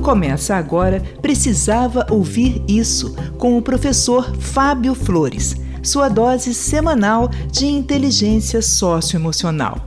Começa agora Precisava Ouvir Isso, com o professor Fábio Flores, sua dose semanal de inteligência socioemocional.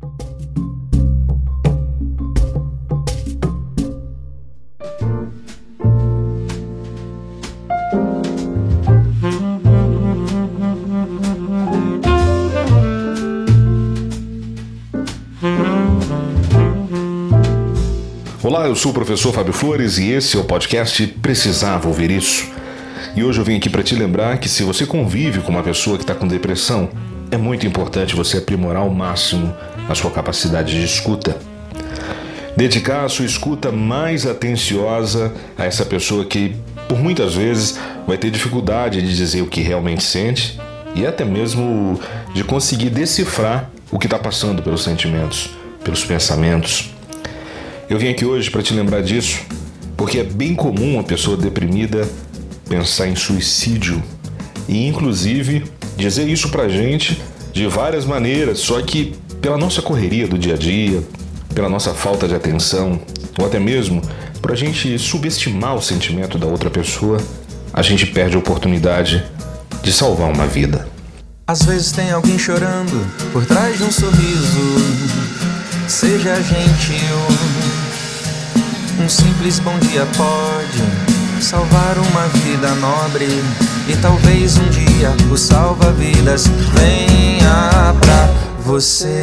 Olá, eu sou o professor Fábio Flores e esse é o podcast Precisava Ouvir Isso. E hoje eu vim aqui para te lembrar que se você convive com uma pessoa que está com depressão, é muito importante você aprimorar ao máximo a sua capacidade de escuta. Dedicar a sua escuta mais atenciosa a essa pessoa que, por muitas vezes, vai ter dificuldade de dizer o que realmente sente e até mesmo de conseguir decifrar o que está passando pelos sentimentos, pelos pensamentos. Eu vim aqui hoje para te lembrar disso, porque é bem comum uma pessoa deprimida pensar em suicídio e, inclusive, dizer isso pra gente de várias maneiras, só que pela nossa correria do dia a dia, pela nossa falta de atenção, ou até mesmo por a gente subestimar o sentimento da outra pessoa, a gente perde a oportunidade de salvar uma vida. Às vezes tem alguém chorando por trás de um sorriso, seja gentil. Um simples bom dia pode salvar uma vida nobre, e talvez um dia o salva-vidas venha pra você.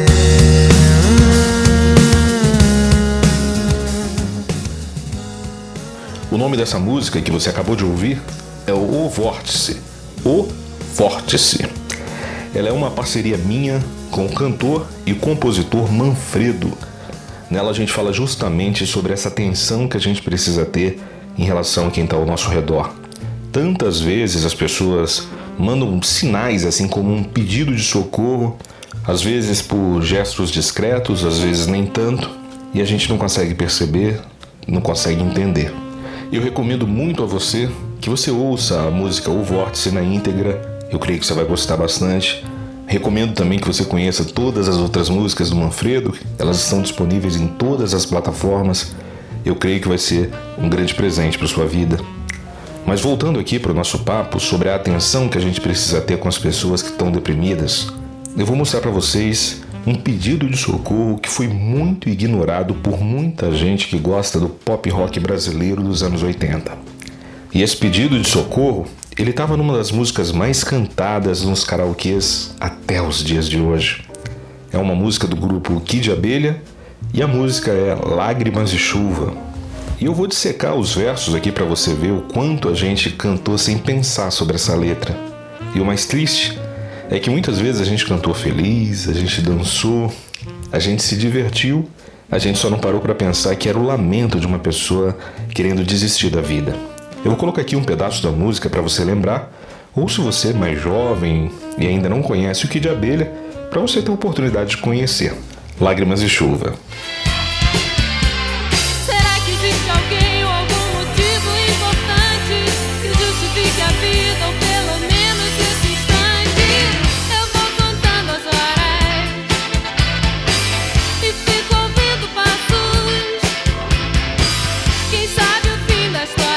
O nome dessa música que você acabou de ouvir é O Vórtice. O Vórtice. Ela é uma parceria minha com o cantor e compositor Manfredo. Nela a gente fala justamente sobre essa atenção que a gente precisa ter em relação a quem está ao nosso redor. Tantas vezes as pessoas mandam sinais, assim como um pedido de socorro, às vezes por gestos discretos, às vezes nem tanto, e a gente não consegue perceber, não consegue entender. Eu recomendo muito a você que você ouça a música O Vórtice na íntegra, eu creio que você vai gostar bastante. Recomendo também que você conheça todas as outras músicas do Manfredo, elas estão disponíveis em todas as plataformas. Eu creio que vai ser um grande presente para sua vida. Mas voltando aqui para o nosso papo sobre a atenção que a gente precisa ter com as pessoas que estão deprimidas, eu vou mostrar para vocês um pedido de socorro que foi muito ignorado por muita gente que gosta do pop rock brasileiro dos anos 80. E esse pedido de socorro, ele estava numa das músicas mais cantadas nos karaokês até os dias de hoje. É uma música do grupo Kid Abelha e a música é Lágrimas de Chuva. E eu vou dissecar os versos aqui para você ver o quanto a gente cantou sem pensar sobre essa letra. E o mais triste é que muitas vezes a gente cantou feliz, a gente dançou, a gente se divertiu, a gente só não parou para pensar que era o lamento de uma pessoa querendo desistir da vida. Eu vou colocar aqui um pedaço da música para você lembrar, ou se você é mais jovem e ainda não conhece o Kid Abelha, para você ter a oportunidade de conhecer. Lágrimas de Chuva. Será que existe alguém ou algum motivo importante que justifique a vida, ou pelo menos esse instante? Eu vou contando as horas e fico ouvindo passos. Quem sabe o fim da história?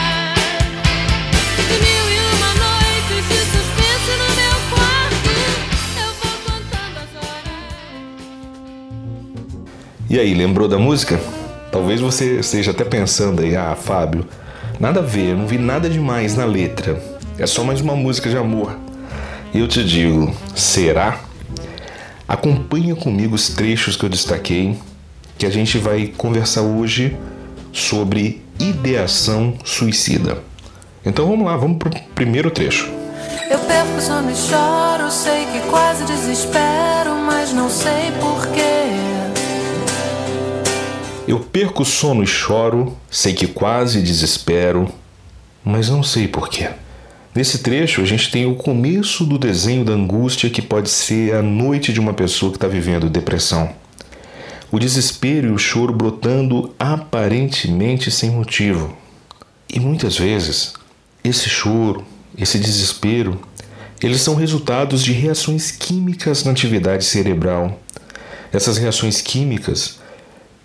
E aí, lembrou da música? Talvez você esteja até pensando aí, Fábio, nada a ver, eu não vi nada demais na letra. É só mais uma música de amor. E eu te digo, será? Acompanha comigo os trechos que eu destaquei, que a gente vai conversar hoje sobre ideação suicida. Então vamos lá, vamos pro primeiro trecho. Eu perco o sono e choro, sei que quase desespero, mas não sei porquê. Eu perco o sono e choro, sei que quase desespero, mas não sei porquê. Nesse trecho a gente tem o começo do desenho da angústia que pode ser a noite de uma pessoa que está vivendo depressão. O desespero e o choro brotando aparentemente sem motivo. E muitas vezes, esse choro, esse desespero, eles são resultados de reações químicas na atividade cerebral. Essas reações químicas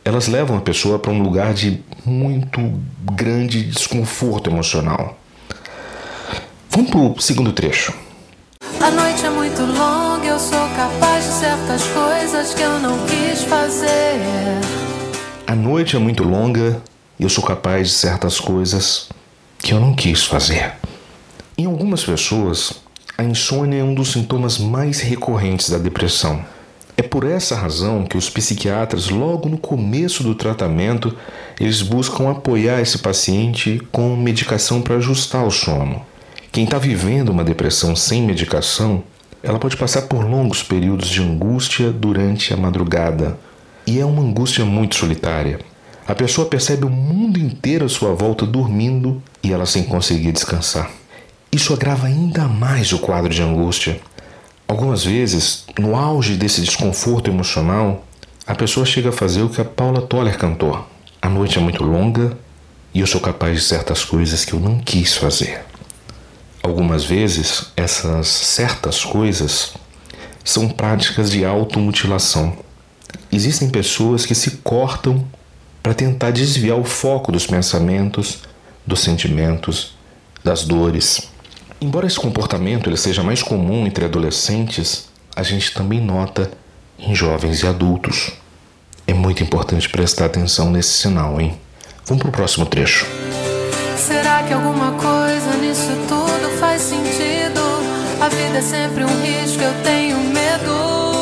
elas levam a pessoa para um lugar de muito grande desconforto emocional. Vamos para o segundo trecho. A noite é muito longa, eu sou capaz de certas coisas que eu não quis fazer. A noite é muito longa e eu sou capaz de certas coisas que eu não quis fazer. Em algumas pessoas, a insônia é um dos sintomas mais recorrentes da depressão. É por essa razão que os psiquiatras, logo no começo do tratamento, eles buscam apoiar esse paciente com medicação para ajustar o sono. Quem está vivendo uma depressão sem medicação, ela pode passar por longos períodos de angústia durante a madrugada. E é uma angústia muito solitária. A pessoa percebe o mundo inteiro à sua volta dormindo e ela sem conseguir descansar. Isso agrava ainda mais o quadro de angústia. Algumas vezes, no auge desse desconforto emocional, a pessoa chega a fazer o que a Paula Toller cantou. A noite é muito longa e eu sou capaz de certas coisas que eu não quis fazer. Algumas vezes, essas certas coisas são práticas de automutilação. Existem pessoas que se cortam para tentar desviar o foco dos pensamentos, dos sentimentos, das dores. Embora esse comportamento ele seja mais comum entre adolescentes, a gente também nota em jovens e adultos. É muito importante prestar atenção nesse sinal, hein? Vamos para o próximo trecho. Será que alguma coisa nisso tudo faz sentido? A vida é sempre um risco, eu tenho medo.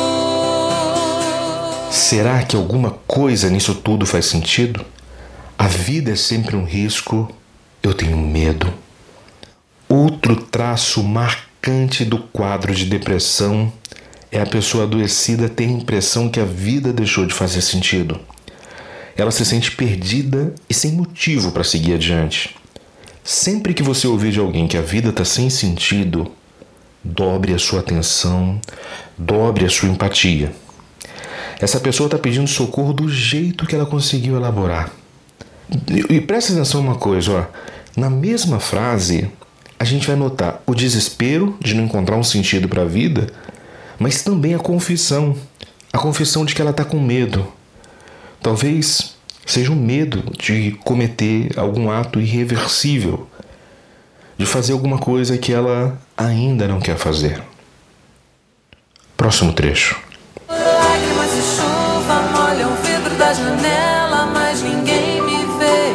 Será que alguma coisa nisso tudo faz sentido? A vida é sempre um risco, eu tenho medo. Outro traço marcante do quadro de depressão é a pessoa adoecida ter a impressão que a vida deixou de fazer sentido. Ela se sente perdida e sem motivo para seguir adiante. Sempre que você ouvir de alguém que a vida está sem sentido, dobre a sua atenção, dobre a sua empatia. Essa pessoa está pedindo socorro do jeito que ela conseguiu elaborar. E presta atenção uma coisa, ó. Na mesma frase, a gente vai notar o desespero de não encontrar um sentido para a vida, mas também a confissão de que ela está com medo. Talvez seja o medo de cometer algum ato irreversível, de fazer alguma coisa que ela ainda não quer fazer. Próximo trecho. Lágrimas de chuva molham o vidro da janela, mas ninguém me vê.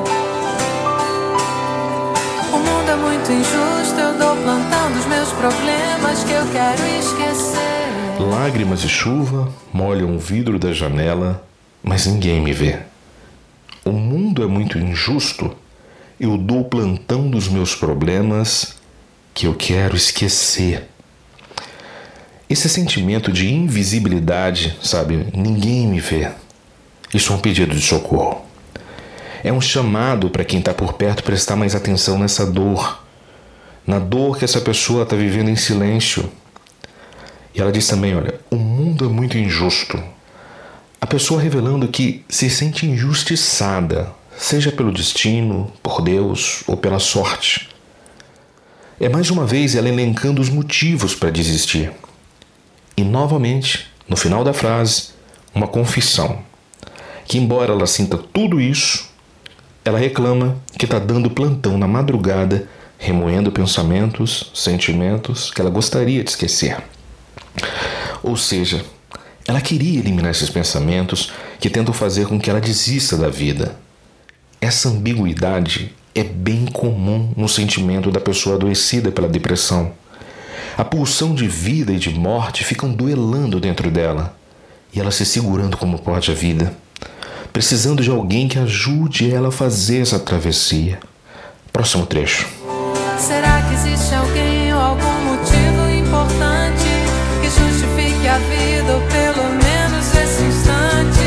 O mundo é muito injusto, eu dou plantão dos meus problemas que eu quero esquecer. Lágrimas de chuva molham o vidro da janela, mas ninguém me vê. O mundo é muito injusto, eu dou plantão dos meus problemas que eu quero esquecer. Esse sentimento de invisibilidade, sabe? Ninguém me vê. Isso é um pedido de socorro. É um chamado para quem está por perto prestar mais atenção nessa dor. Na dor que essa pessoa está vivendo em silêncio. E ela diz também, olha, o mundo é muito injusto. A pessoa revelando que se sente injustiçada, seja pelo destino, por Deus ou pela sorte. É mais uma vez ela elencando os motivos para desistir. E novamente, no final da frase, uma confissão. Que embora ela sinta tudo isso, ela reclama que está dando plantão na madrugada, remoendo pensamentos, sentimentos que ela gostaria de esquecer. Ou seja, ela queria eliminar esses pensamentos que tentam fazer com que ela desista da vida. Essa ambiguidade é bem comum no sentimento da pessoa adoecida pela depressão. A pulsão de vida e de morte ficam duelando dentro dela, e ela se segurando como pode a vida, precisando de alguém que ajude ela a fazer essa travessia. Próximo trecho. Será que existe alguém ou algum motivo importante que justifique a vida ou pelo menos esse instante?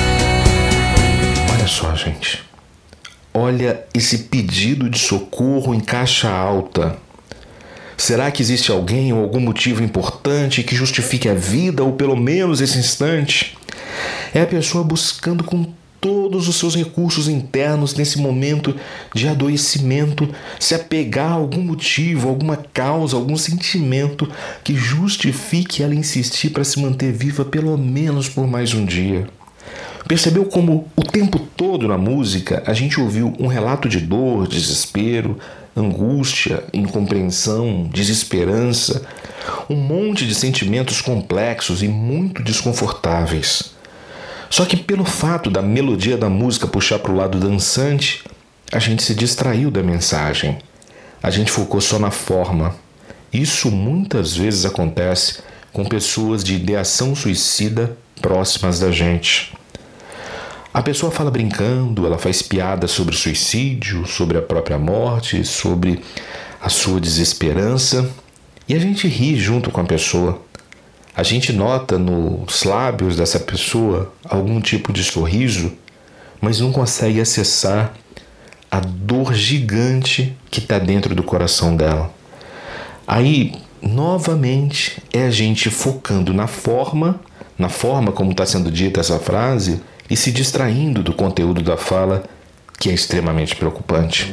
Olha só, gente. Olha esse pedido de socorro em caixa alta. Será que existe alguém ou algum motivo importante que justifique a vida ou pelo menos esse instante? É a pessoa buscando com todos os seus recursos internos nesse momento de adoecimento se apegar a algum motivo, alguma causa, algum sentimento que justifique ela insistir para se manter viva pelo menos por mais um dia. Percebeu como o tempo todo na música a gente ouviu um relato de dor, desespero, angústia, incompreensão, desesperança, um monte de sentimentos complexos e muito desconfortáveis. Só que pelo fato da melodia da música puxar para o lado dançante, a gente se distraiu da mensagem. A gente focou só na forma. Isso muitas vezes acontece com pessoas de ideação suicida próximas da gente. A pessoa fala brincando, ela faz piadas sobre o suicídio, sobre a própria morte, sobre a sua desesperança, e a gente ri junto com a pessoa. A gente nota nos lábios dessa pessoa algum tipo de sorriso, mas não consegue acessar a dor gigante que está dentro do coração dela. Aí, novamente, é a gente focando na forma como está sendo dita essa frase, e se distraindo do conteúdo da fala, que é extremamente preocupante.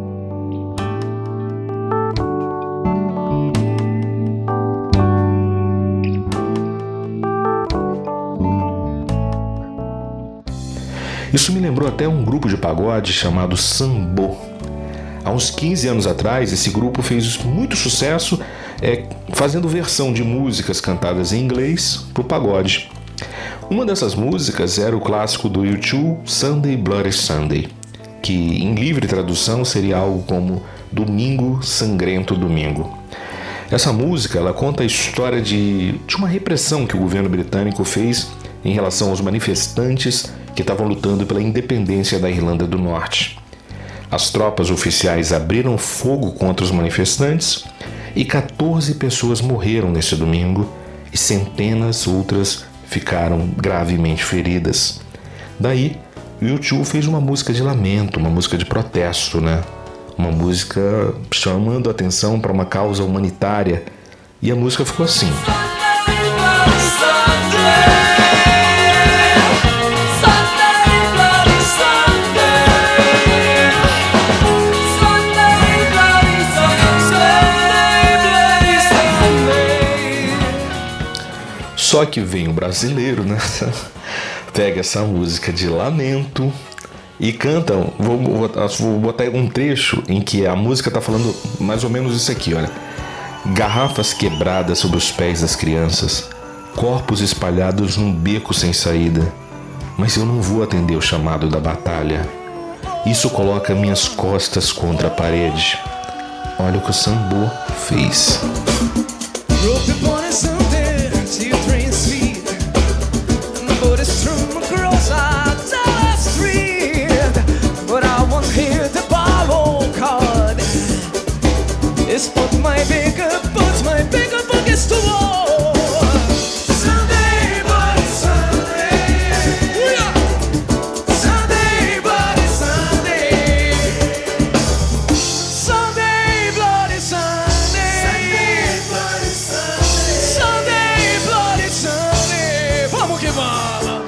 Isso me lembrou até um grupo de pagode chamado Sambô. Há uns 15 anos atrás, esse grupo fez muito sucesso fazendo versão de músicas cantadas em inglês para o pagode. Uma dessas músicas era o clássico do U2, Sunday Bloody Sunday, que em livre tradução seria algo como Domingo Sangrento Domingo. Essa música ela conta a história de uma repressão que o governo britânico fez em relação aos manifestantes que estavam lutando pela independência da Irlanda do Norte. As tropas oficiais abriram fogo contra os manifestantes e 14 pessoas morreram nesse domingo e centenas outras ficaram gravemente feridas. Daí, o U2 fez uma música de lamento, uma música de protesto, né? Uma música chamando a atenção para uma causa humanitária. E a música ficou assim. Só que vem o brasileiro, né? Pega essa música de lamento e canta. Vou botar um trecho em que a música tá falando mais ou menos isso aqui, olha. Garrafas quebradas sob os pés das crianças, corpos espalhados num beco sem saída. Mas eu não vou atender o chamado da batalha. Isso coloca minhas costas contra a parede. Olha o que o Sambô fez. Put my bigger buckets to war. Sunday, bloody Sunday. Sunday, bloody Sunday. Sunday, bloody Sunday. Sunday, bloody Sunday. Vamos que vamos.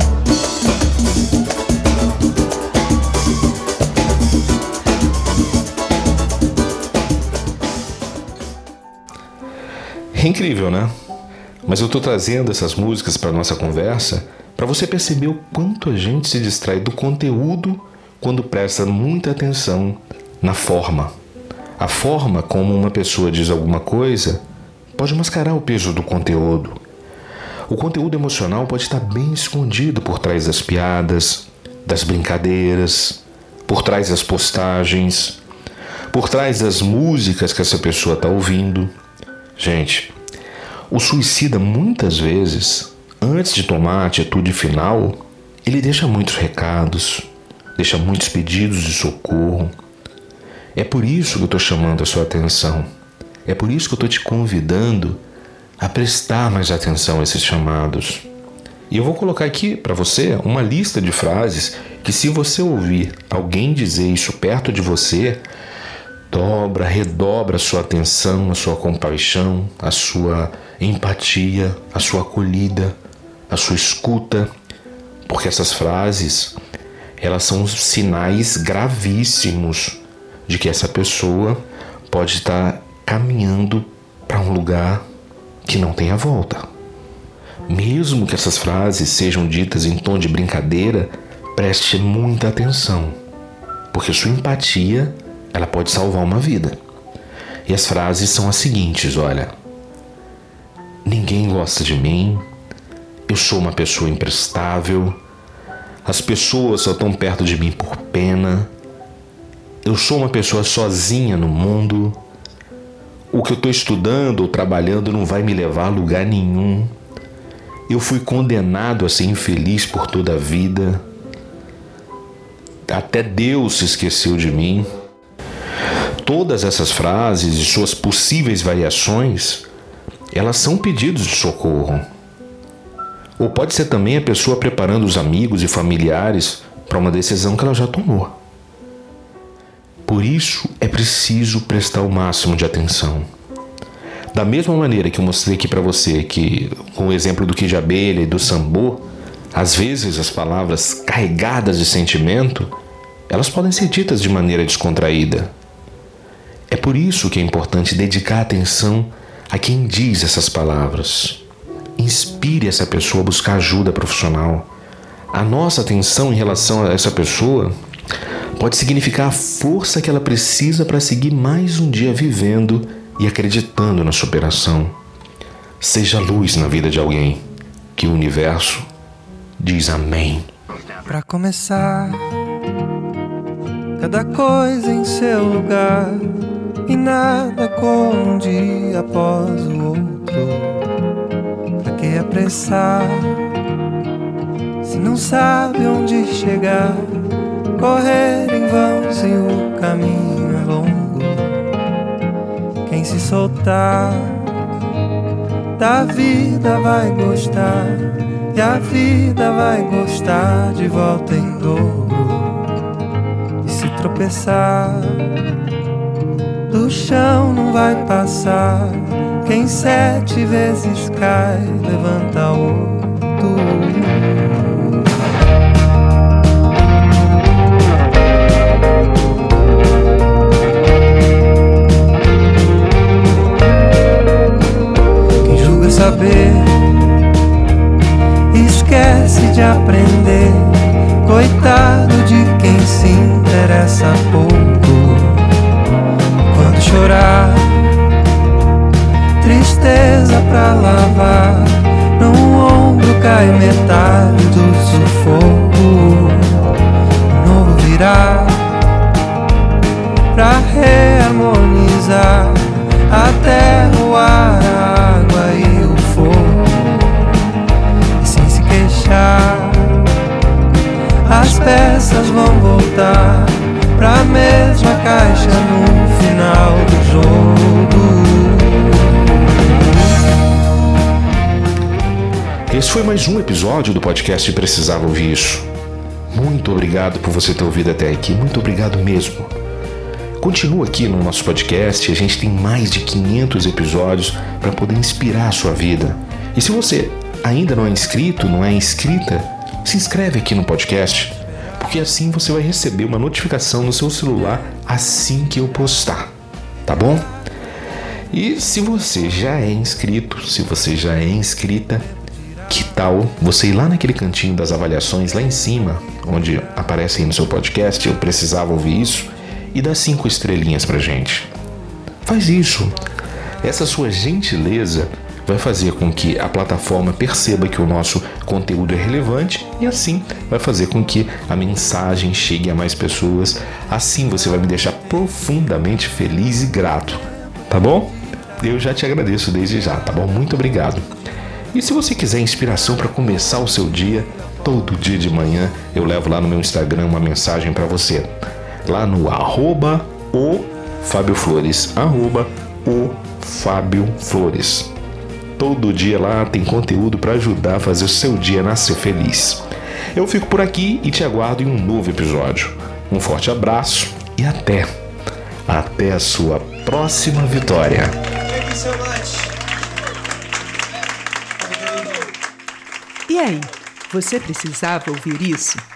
É incrível, né? Mas eu tô trazendo essas músicas para nossa conversa para você perceber o quanto a gente se distrai do conteúdo quando presta muita atenção na forma. A forma como uma pessoa diz alguma coisa pode mascarar o peso do conteúdo. O conteúdo emocional pode estar bem escondido por trás das piadas, das brincadeiras, por trás das postagens, por trás das músicas que essa pessoa está ouvindo. Gente, o suicida muitas vezes, antes de tomar a atitude final, ele deixa muitos recados, deixa muitos pedidos de socorro. É por isso que eu estou chamando a sua atenção. É por isso que eu estou te convidando a prestar mais atenção a esses chamados. E eu vou colocar aqui para você uma lista de frases que, se você ouvir alguém dizer isso perto de você, redobra a sua atenção, a sua compaixão, a sua empatia, a sua acolhida, a sua escuta, porque essas frases, elas são sinais gravíssimos de que essa pessoa pode estar caminhando para um lugar que não tenha volta. Mesmo que essas frases sejam ditas em tom de brincadeira, preste muita atenção, porque sua empatia, ela pode salvar uma vida. E as frases são as seguintes, olha: ninguém gosta de mim, eu sou uma pessoa imprestável, as pessoas só estão perto de mim por pena, eu sou uma pessoa sozinha no mundo, o que eu estou estudando ou trabalhando não vai me levar a lugar nenhum, eu fui condenado a ser infeliz por toda a vida, até Deus se esqueceu de mim. Todas essas frases e suas possíveis variações, elas são pedidos de socorro. Ou pode ser também a pessoa preparando os amigos e familiares para uma decisão que ela já tomou. Por isso é preciso prestar o máximo de atenção. Da mesma maneira que eu mostrei aqui para você que, com o exemplo do Kid de Abelha e do Sambô, às vezes as palavras carregadas de sentimento, elas podem ser ditas de maneira descontraída. É por isso que é importante dedicar atenção a quem diz essas palavras. Inspire essa pessoa a buscar ajuda profissional. A nossa atenção em relação a essa pessoa pode significar a força que ela precisa para seguir mais um dia vivendo e acreditando na superação. Seja luz na vida de alguém, que o universo diz amém. Pra começar, cada coisa em seu lugar, e nada como um dia após o outro. Pra que apressar, se não sabe onde chegar? Correr em vão se o caminho é longo. Quem se soltar da vida vai gostar, e a vida vai gostar de volta em dobro. E se tropeçar, do chão não vai passar. Quem 7 vezes cai, levanta 8. Saber, esquece de aprender. Coitado de quem se interessa pouco. Quando chorar, tristeza pra lavar, no ombro cai metade do sufoco. O novo virá pra reharmonizar a terra, o ar, a água e o fogo. E sem se queixar, as peças vão voltar pra mesma caixa no final do jogo. Esse foi mais um episódio do podcast Precisava Ouvir Isso. Muito obrigado por você ter ouvido até aqui, muito obrigado mesmo. Continua aqui no nosso podcast, a gente tem mais de 500 episódios para poder inspirar a sua vida. E se você ainda não é inscrito, não é inscrita, se inscreve aqui no podcast, porque assim você vai receber uma notificação no seu celular assim que eu postar, tá bom? E se você já é inscrito, se você já é inscrita, que tal você ir lá naquele cantinho das avaliações, lá em cima, onde aparece aí no seu podcast, eu precisava ouvir isso, e dá 5 estrelinhas pra gente. Faz isso. Essa sua gentileza vai fazer com que a plataforma perceba que o nosso conteúdo é relevante e assim vai fazer com que a mensagem chegue a mais pessoas. Assim você vai me deixar profundamente feliz e grato, tá bom? Eu já te agradeço desde já, tá bom? Muito obrigado. E se você quiser inspiração para começar o seu dia, todo dia de manhã eu levo lá no meu Instagram uma mensagem para você. Lá no @o_Fábio_Flores, @o_Fábio_Flores. Todo dia lá tem conteúdo para ajudar a fazer o seu dia nascer feliz. Eu fico por aqui e te aguardo em um novo episódio. Um forte abraço e até a sua próxima vitória. E aí, você precisava ouvir isso?